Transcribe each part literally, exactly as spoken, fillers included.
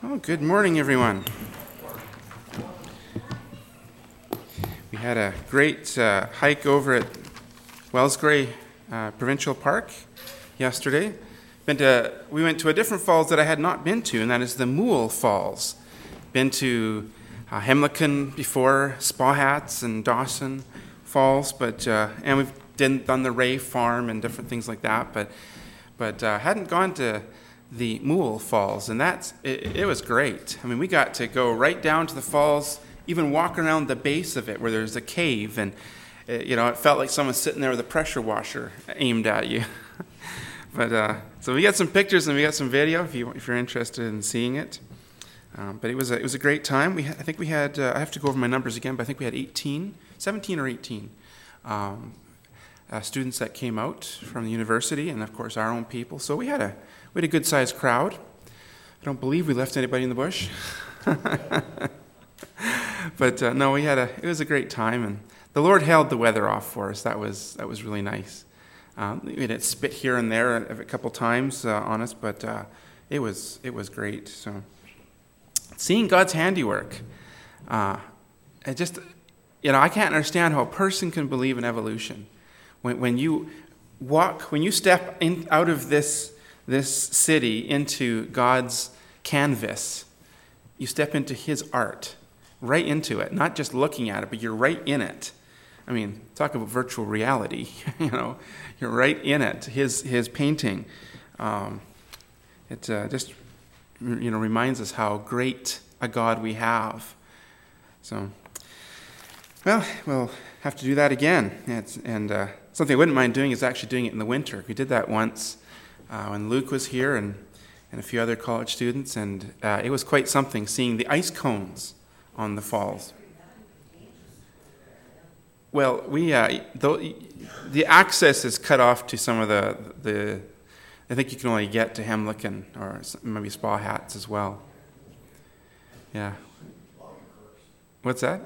Oh, good morning, everyone. We had a great uh, hike over at Wellsgrey uh, Provincial Park yesterday. Been to, we went to a different falls that I had not been to, and that is the Moole Falls. Been to uh, Hemlicon before, Spa Hats and Dawson Falls, but uh, and we've done, done the Ray Farm and different things like that, but but uh, hadn't gone to the Moole Falls, and that's it, it was great. I mean, we got to go right down to the falls, even walk around the base of it where there's a cave, and it, you know, it felt like someone sitting there with a pressure washer aimed at you. But uh, so we got some pictures and we got some video if you if you're interested in seeing it. Um, but it was a, it was a great time. We had, I think we had uh, I have to go over my numbers again, but I think we had eighteen, seventeen or eighteen um, uh, students that came out from the university, and of course our own people. So we had a We had a good-sized crowd. I don't believe we left anybody in the bush. But uh, no, we had a. It was a great time, and the Lord held the weather off for us. That was that was really nice. Um, we had it spit here and there a, a couple times uh, on us, but uh, it was it was great. So seeing God's handiwork, uh, it just you know I can't understand how a person can believe in evolution when when you walk when you step in out of this. this city into God's canvas. You step into his art, right into it, not just looking at it, but you're right in it. I mean, talk about virtual reality, you know, you're right in it, his his painting. Um, it uh, just, you know, reminds us how great a God we have. So, well, we'll have to do that again. It's, and uh, something I wouldn't mind doing is actually doing it in the winter. We did that once. Uh, when Luke was here and, and a few other college students, and uh, it was quite something seeing the ice cones on the falls. Well, we uh, the, the access is cut off to some of the, the I think you can only get to Hemlicon or maybe Spa Hats as well. Yeah. What's that?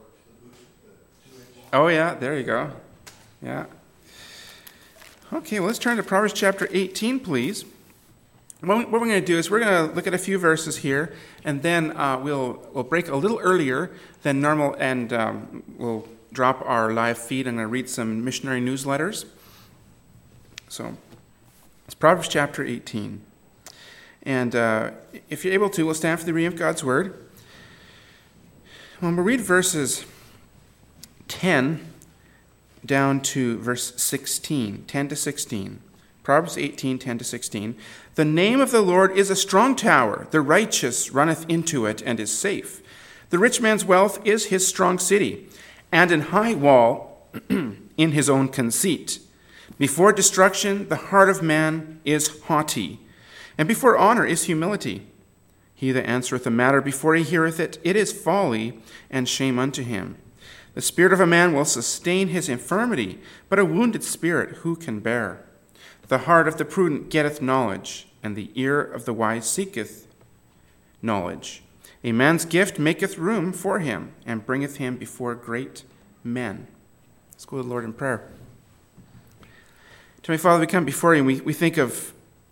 Oh, yeah, there you go. Yeah. Okay, well, let's turn to Proverbs chapter eighteen, please. What we're going to do is we're going to look at a few verses here, and then uh, we'll we'll break a little earlier than normal, and um, we'll drop our live feed. I'm going to read some missionary newsletters. So, it's Proverbs chapter eighteen. And uh, if you're able to, we'll stand for the reading of God's Word. When we read verses ten down to verse sixteen, ten to sixteen. Proverbs eighteen, ten to sixteen. The name of the Lord is a strong tower. The righteous runneth into it and is safe. The rich man's wealth is his strong city, and an high wall in his own conceit. Before destruction, the heart of man is haughty, and before honor is humility. He that answereth a matter before he heareth it, it is folly and shame unto him. The spirit of a man will sustain his infirmity, but a wounded spirit who can bear? The heart of the prudent getteth knowledge, and the ear of the wise seeketh knowledge. A man's gift maketh room for him, and bringeth him before great men. Let's go to the Lord in prayer. To my Father, we come before you, and we, we think of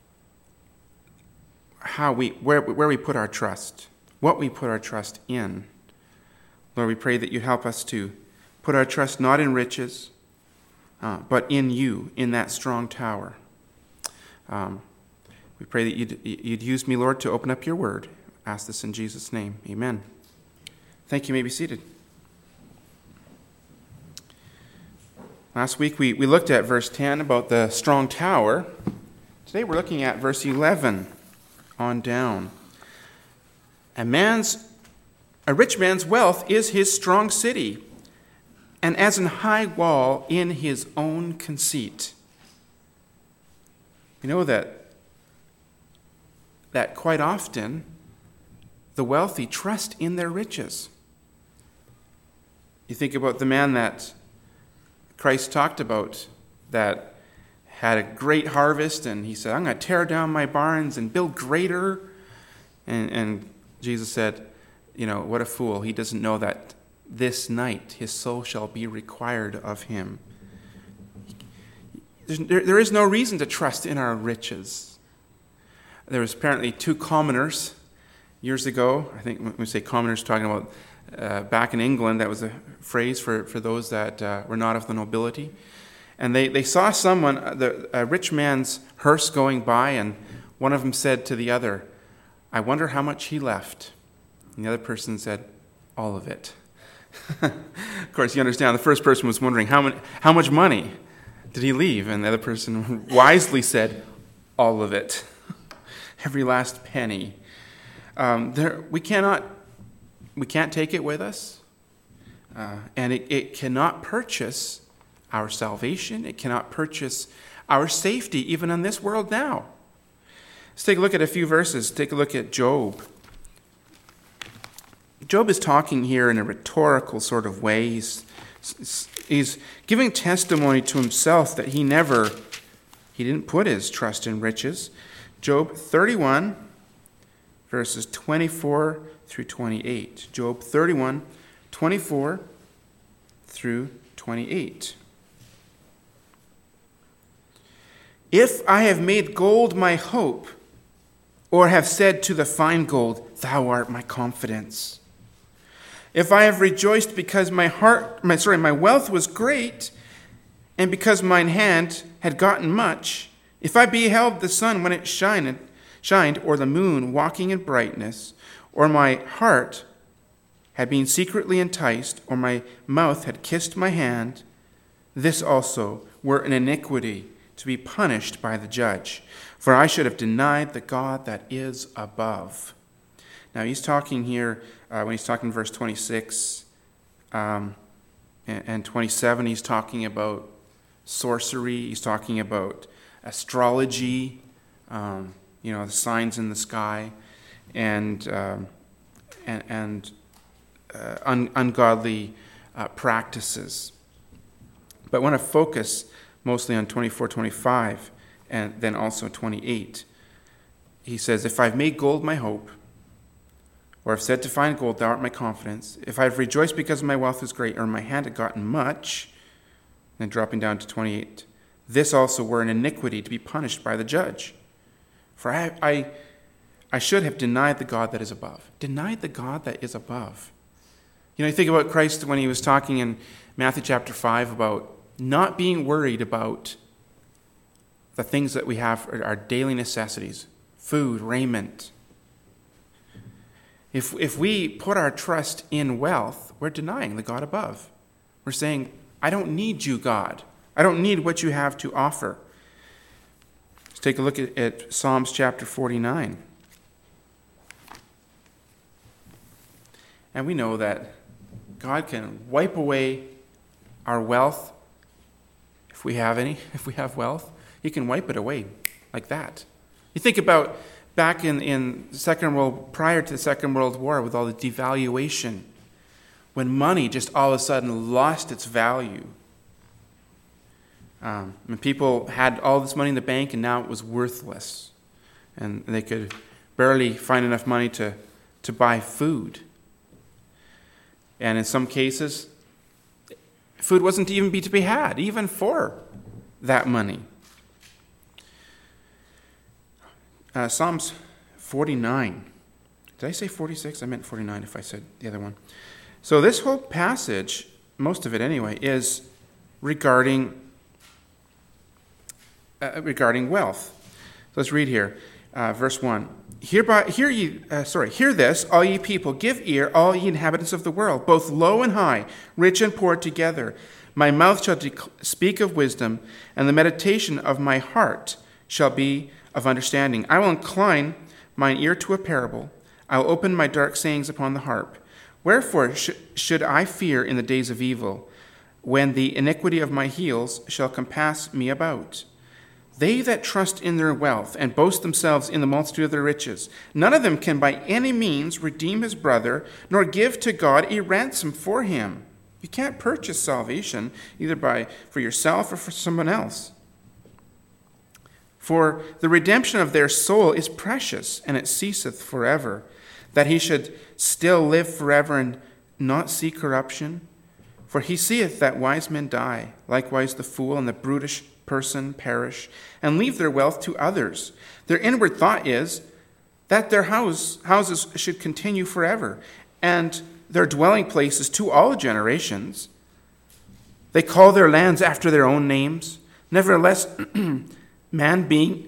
how we where, where we put our trust, what we put our trust in. Lord, we pray that you help us to put our trust not in riches, uh, but in you, in that strong tower. Um, we pray that you'd, you'd use me, Lord, to open up your word. Ask this in Jesus' name. Amen. Thank you. You may be seated. Last week we, we looked at verse ten about the strong tower. Today we're looking at verse eleven on down. A man's A rich man's wealth is his strong city, and as an high wall in his own conceit. You know that, that quite often the wealthy trust in their riches. You think about the man that Christ talked about that had a great harvest, and he said, I'm going to tear down my barns and build greater. And, and Jesus said, you know, what a fool. He doesn't know that this night his soul shall be required of him. There, there is no reason to trust in our riches. There was apparently two commoners years ago. I think when we say commoners, talking about uh, back in England, that was a phrase for, for those that uh, were not of the nobility. And they, they saw someone, the, a rich man's hearse going by, and one of them said to the other, "I wonder how much he left." And the other person said, "All of it." Of course, you understand, the first person was wondering, how, many, how much money did he leave? And the other person wisely said, "All of it." Every last penny. Um, there, we cannot, we can't take it with us. Uh, and it, it cannot purchase our salvation. It cannot purchase our safety, even in this world now. Let's take a look at a few verses. Take a look at Job. Job is talking here in a rhetorical sort of way. He's, he's giving testimony to himself that he never, he didn't put his trust in riches. Job thirty-one, verses twenty-four through twenty-eight. Job thirty-one, twenty-four through twenty-eight. "If I have made gold my hope, or have said to the fine gold, 'Thou art my confidence.' If I have rejoiced because my heart, my sorry, my wealth was great, and because mine hand had gotten much, if I beheld the sun when it shined, shined, or the moon walking in brightness, or my heart had been secretly enticed, or my mouth had kissed my hand, this also were an iniquity to be punished by the judge. For I should have denied the God that is above." Now he's talking here, uh, when he's talking in verse twenty-six um, and, and twenty-seven, he's talking about sorcery, he's talking about astrology, um, you know, the signs in the sky, and um, and, and uh, un, ungodly uh, practices. But I want to focus mostly on twenty-four, twenty-five, and then also twenty-eight. He says, "If I've made gold my hope, or have said to fine gold, 'Thou art my confidence,' if I've rejoiced because my wealth is great, or my hand had gotten much," then dropping down to twenty-eight, "this also were an iniquity to be punished by the judge. For I, I, I should have denied the God that is above." Denied the God that is above. You know, you think about Christ when he was talking in Matthew chapter five about not being worried about the things that we have, our daily necessities, food, raiment. If, if we put our trust in wealth, we're denying the God above. We're saying, "I don't need you, God. I don't need what you have to offer." Let's take a look at, at Psalms chapter forty-nine. And we know that God can wipe away our wealth, if we have any, if we have wealth. He can wipe it away like that. You think about back in, in the Second World, prior to the Second World War, with all the devaluation, when money just all of a sudden lost its value. Um, when people had all this money in the bank and now it was worthless. And they could barely find enough money to, to buy food. And in some cases, food wasn't even be to be had, even for that money. Uh, Psalms forty-nine. Did I say forty-six? I meant forty-nine if I said the other one. So this whole passage, most of it anyway, is regarding uh, regarding wealth. So let's read here, uh, verse one. Hereby, hear ye, uh, sorry, hear this, all ye people, give ear, all ye inhabitants of the world, both low and high, rich and poor together. My mouth shall dec- speak of wisdom, and the meditation of my heart shall be of understanding. I will incline mine ear to a parable. I will open my dark sayings upon the harp. Wherefore sh- should I fear in the days of evil, when the iniquity of my heels shall compass me about? They that trust in their wealth and boast themselves in the multitude of their riches, none of them can by any means redeem his brother, nor give to God a ransom for him. You can't purchase salvation either by for yourself or for someone else. For the redemption of their soul is precious, and it ceaseth forever, that he should still live forever and not see corruption. For he seeth that wise men die, likewise the fool and the brutish person perish, and leave their wealth to others. Their inward thought is, that their house, houses should continue forever, and their dwelling places to all generations. They call their lands after their own names. Nevertheless, man being,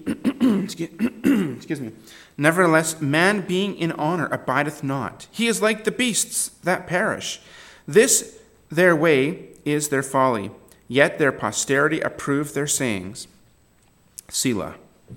excuse me, nevertheless, man being in honor abideth not. He is like the beasts that perish. This their way is their folly, yet their posterity approve their sayings. Selah.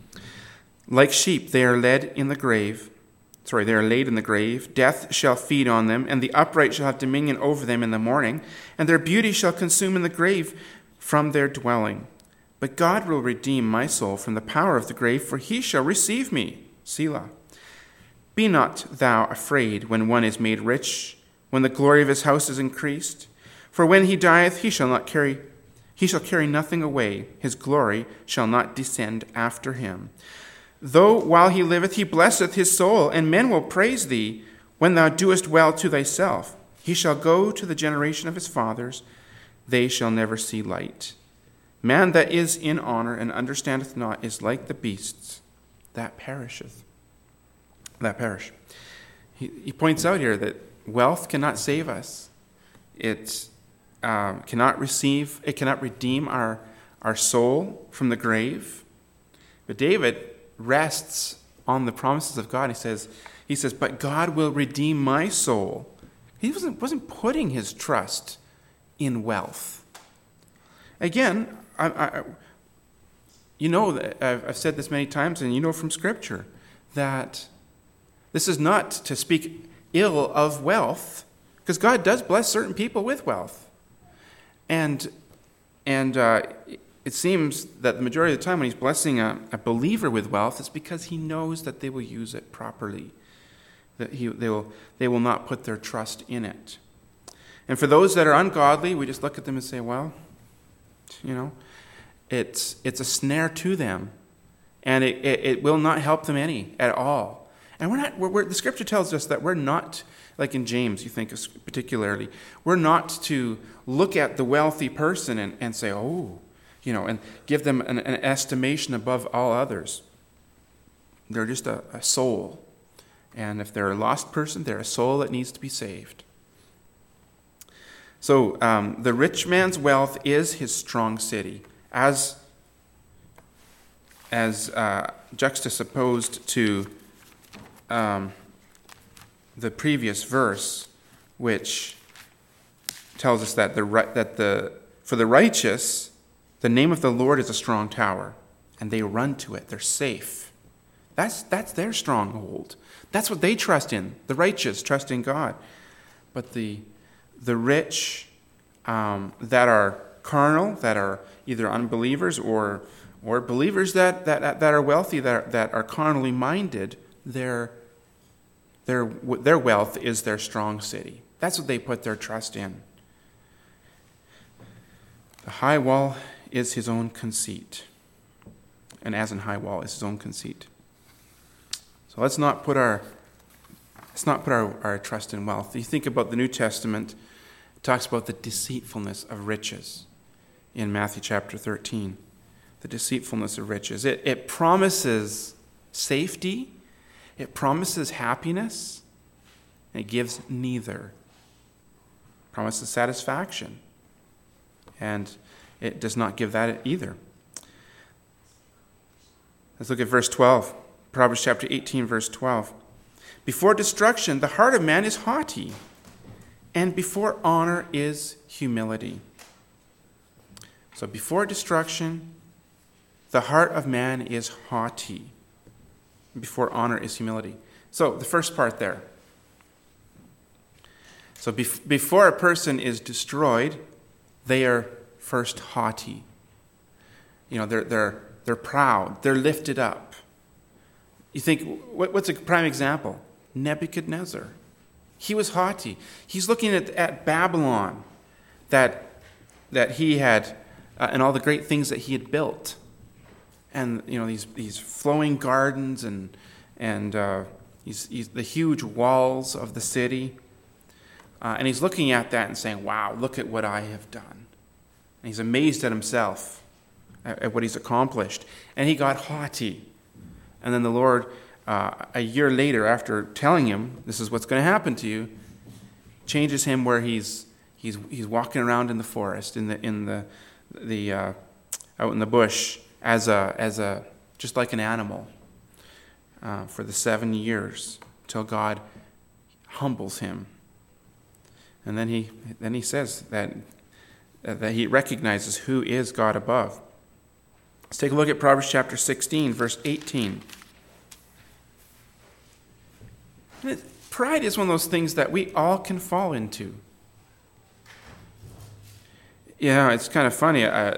Like sheep they are led in the grave. Sorry, they are laid in the grave. Death shall feed on them, and the upright shall have dominion over them in the morning, and their beauty shall consume in the grave from their dwelling. But God will redeem my soul from the power of the grave, for he shall receive me. Selah. Be not thou afraid when one is made rich, when the glory of his house is increased. For when he dieth, he shall not carry, he shall carry nothing away. His glory shall not descend after him. Though while he liveth, he blesseth his soul, and men will praise thee when thou doest well to thyself. He shall go to the generation of his fathers. They shall never see light. Man that is in honor and understandeth not is like the beasts that perisheth. That perish. He, he points out here that wealth cannot save us. It um, cannot receive, it cannot redeem our, our soul from the grave. But David rests on the promises of God. He says, he says, but God will redeem my soul. He wasn't, wasn't putting his trust in wealth. Again, I, I, you know, that I've, I've said this many times, and you know from Scripture, that this is not to speak ill of wealth, because God does bless certain people with wealth. And, and uh, it seems that the majority of the time when he's blessing a, a believer with wealth, it's because he knows that they will use it properly, that he, they will, they will not put their trust in it. And for those that are ungodly, we just look at them and say, well, you know, it's it's a snare to them, and it, it, it will not help them any at all. And we're not, we're, we're, the Scripture tells us that we're not, like in James, you think of particularly, we're not to look at the wealthy person and, and say, oh, you know, and give them an, an estimation above all others. They're just a, a soul. And if they're a lost person, they're a soul that needs to be saved. So um, the rich man's wealth is his strong city, as, as uh, juxtaposed to um, the previous verse, which tells us that the that the for the righteous, the name of the Lord is a strong tower, and they run to it. They're safe. That's that's their stronghold. That's what they trust in. The righteous trust in God. But the the rich um, that are carnal, that are either unbelievers or or believers that that that are wealthy, that are, that are carnally minded, their their their wealth is their strong city. That's what they put their trust in. The high wall is his own conceit, and as in high wall is his own conceit. So let's not put our let's not put our, our trust in wealth. You think about the New Testament, it talks about the deceitfulness of riches in Matthew chapter thirteen. The deceitfulness of riches. It, it promises safety, it promises happiness, and it gives neither. It promises satisfaction, and it does not give that either. Let's look at verse twelve. Proverbs chapter eighteen, verse twelve. Before destruction, the heart of man is haughty, and before honor is humility. So before destruction, the heart of man is haughty. Before honor is humility. So the first part there. So bef- before a person is destroyed, they are first haughty. You know, they're they're they're proud. They're lifted up. You think, what, what's a prime example? Nebuchadnezzar. He was haughty. He's looking at, at Babylon, that that he had, uh, and all the great things that he had built. And, you know, these these flowing gardens and and uh, these, these, the huge walls of the city. Uh, and he's looking at that and saying, wow, look at what I have done. And he's amazed at himself, at, at what he's accomplished. And he got haughty. And then the Lord uh, a year later, after telling him this is what's going to happen to you, changes him where he's he's he's walking around in the forest, in the in the the uh, out in the bush as a as a just like an animal uh, for the seven years till God humbles him, and then he then he says that that he recognizes who is God above. Let's take a look at Proverbs chapter sixteen, verse eighteen. Pride is one of those things that we all can fall into. Yeah, it's kind of funny. Uh,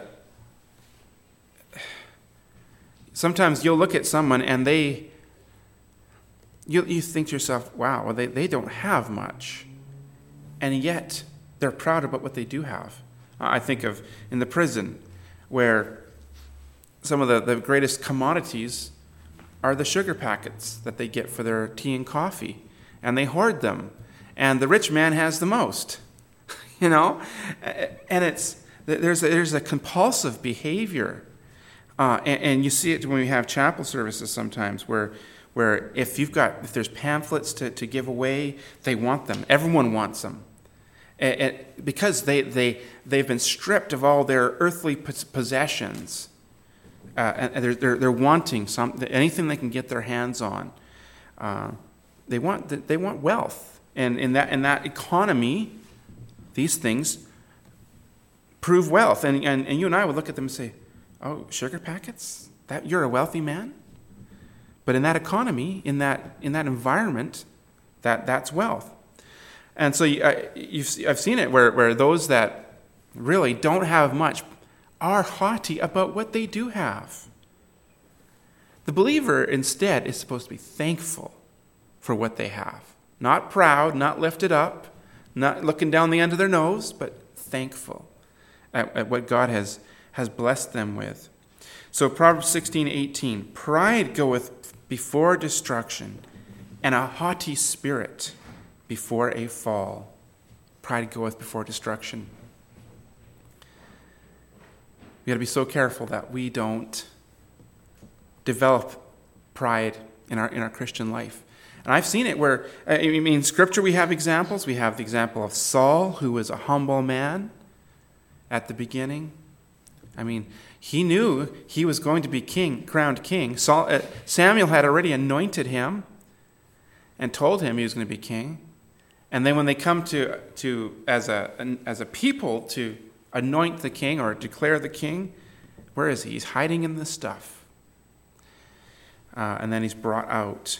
sometimes you'll look at someone and they, you you think to yourself, wow, well, they, they don't have much. And yet, they're proud about what they do have. I think of in the prison, where some of the, the greatest commodities are the sugar packets that they get for their tea and coffee. And they hoard them. And the rich man has the most. You know? And it's there's a, there's a compulsive behavior. Uh, and, and you see it when we have chapel services sometimes, where where if you've got if there's pamphlets to, to give away, they want them. Everyone wants them. And, and because they, they, they've been stripped of all their earthly possessions. Uh, and they're, they're, they're wanting some, anything they can get their hands on. Uh, they want they want wealth, and in that in that economy, these things prove wealth. And, and and you and I would look at them and say, "Oh, sugar packets? That you're a wealthy man?" But in that economy, in that in that environment, that that's wealth. And so you, I, you've I've seen it where where those that really don't have much are haughty about what they do have. The believer, instead, is supposed to be thankful for what they have. Not proud, not lifted up, not looking down the end of their nose, but thankful at, at what God has, has blessed them with. So Proverbs sixteen eighteen, pride goeth before destruction, and a haughty spirit before a fall. Pride goeth before destruction. We got to be so careful that we don't develop pride in our in our Christian life. And I've seen it where, I mean, in Scripture we have examples. We have the example of Saul, who was a humble man at the beginning. I mean, he knew he was going to be king, crowned king. Saul, uh, Samuel had already anointed him and told him he was going to be king. And then when they come to to as a as a people to anoint the king or declare the king, where is he? He's hiding in the stuff. Uh, and then he's brought out.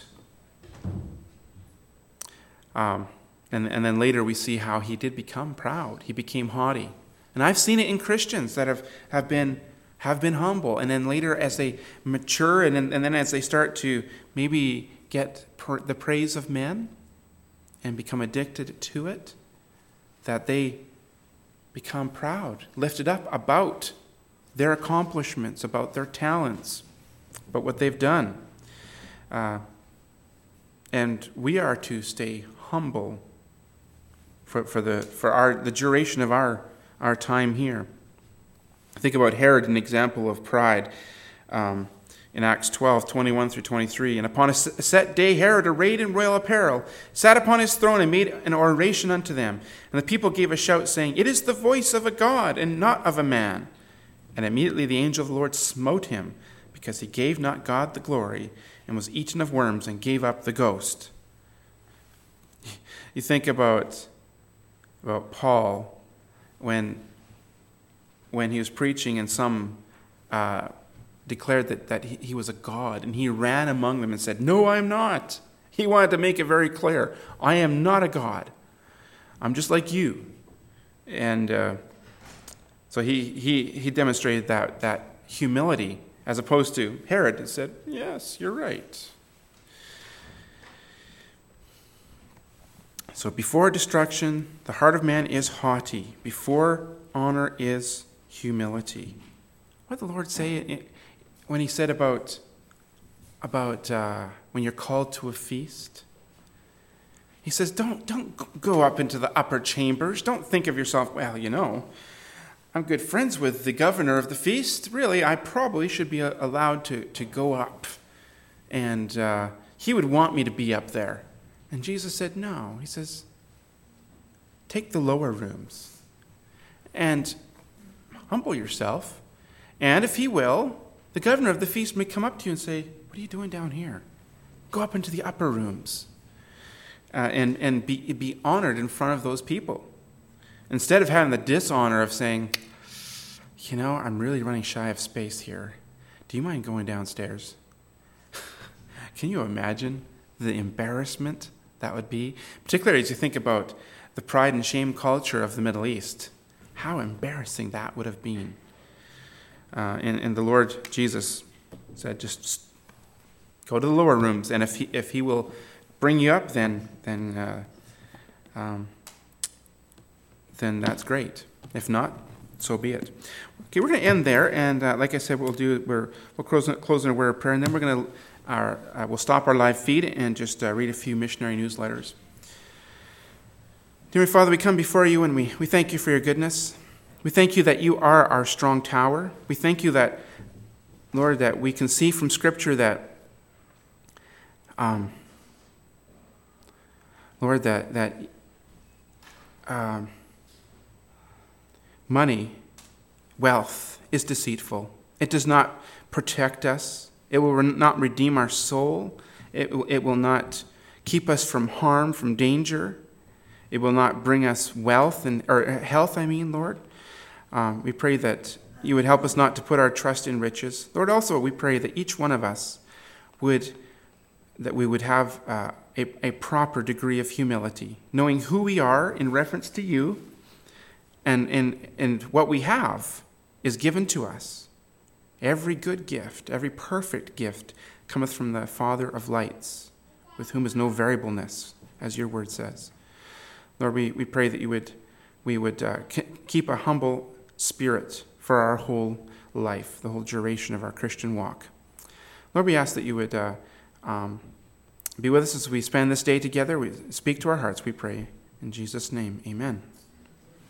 Um, and, and then later we see how he did become proud. He became haughty. And I've seen it in Christians that have, have been have been humble. And then later as they mature and then, and then as they start to maybe get per, the praise of men and become addicted to it, that they become proud, lifted up about their accomplishments, about their talents, about what they've done. Uh, and we are to stay humble for, for the for our the duration of our, our time here. Think about Herod, an example of pride. Um, in Acts twelve, twenty-one through twenty-three. And upon a set day, Herod, arrayed in royal apparel, sat upon his throne and made an oration unto them. And the people gave a shout, saying, It is the voice of a God, and not of a man. And immediately the angel of the Lord smote him, because he gave not God the glory, and was eaten of worms, and gave up the ghost. You think about, about Paul, when, when he was preaching, and some uh, declared that, that he, he was a god, and he ran among them and said, No, I am not. He wanted to make it very clear. I am not a god. I'm just like you. And uh, so he, he, he demonstrated that, that humility, as opposed to Herod, who said, Yes, you're right. So before destruction, the heart of man is haughty. Before honor is humility. What did the Lord say when he said about, about uh, when you're called to a feast? He says, don't, don't go up into the upper chambers. Don't think of yourself, well, you know, I'm good friends with the governor of the feast. Really, I probably should be allowed to, to go up. And uh, he would want me to be up there. And Jesus said, no. He says, take the lower rooms and humble yourself. And if he will, the governor of the feast may come up to you and say, what are you doing down here? Go up into the upper rooms uh, and, and be, be honored in front of those people. Instead of having the dishonor of saying, you know, I'm really running shy of space here. Do you mind going downstairs? Can you imagine the embarrassment that would be? Particularly as you think about the pride and shame culture of the Middle East. How embarrassing that would have been. Uh, and, and the Lord Jesus said, just go to the lower rooms, and if he, if he will bring you up, then then uh, um, then that's great. If not, so be it. Okay, we're going to end there, and uh, like I said, we'll do we're, we'll close close in a word of prayer, and then we're going to our uh, we'll stop our live feed and just uh, read a few missionary newsletters. Dear Father, we come before you, and we we thank you for your goodness. We thank you that you are our strong tower. We thank you that, Lord, that we can see from Scripture that. Um, Lord, that that um, money, wealth is deceitful. It does not protect us. It will not redeem our soul. It, it will not keep us from harm, from danger. It will not bring us wealth and or health. I mean, Lord, um, we pray that you would help us not to put our trust in riches. Lord, also we pray that each one of us would. that we would have uh, a, a proper degree of humility, knowing who we are in reference to you, and, and, and what we have is given to us. Every good gift, every perfect gift cometh from the Father of lights, with whom is no variableness, as your word says. Lord, we, we pray that you would we would uh, keep a humble spirit for our whole life, the whole duration of our Christian walk. Lord, we ask that you would uh, Um, be with us as we spend this day together. We speak to our hearts, we pray. In Jesus' name, amen.